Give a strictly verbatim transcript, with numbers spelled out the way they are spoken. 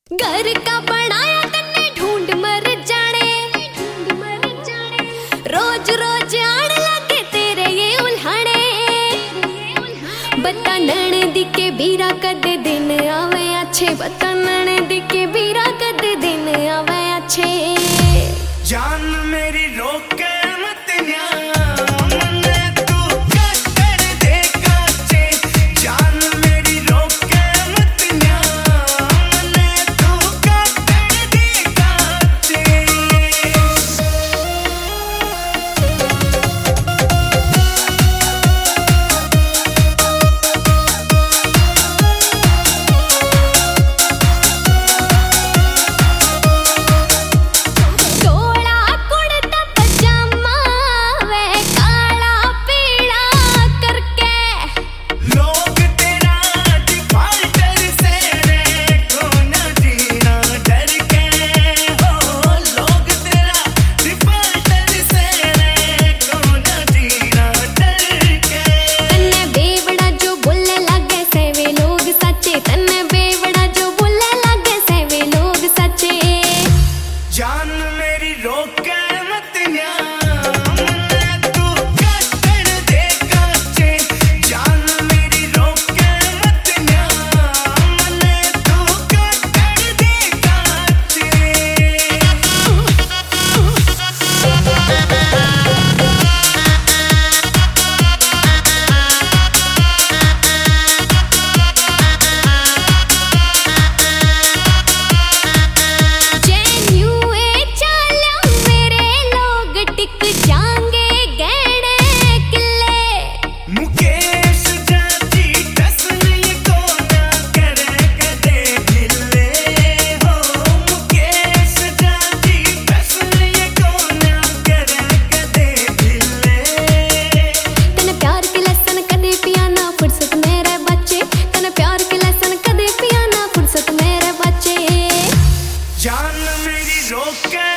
घर का बनाया तन्ने ढूंढ मर जाने, रोज रोज आने लगे तेरे ये उल्हाने। बता नैन के बीरा कद दिन आवे अच्छे, बता नैन के बीरा कद दिन आवे अच्छे। जान मेरी रोके मत न्या, जान मेरी रोके मत न्या, तू कटर दे काचे। जान मेरी रोके मत न्या, तू कटर दे काचे। जान मेरी रोके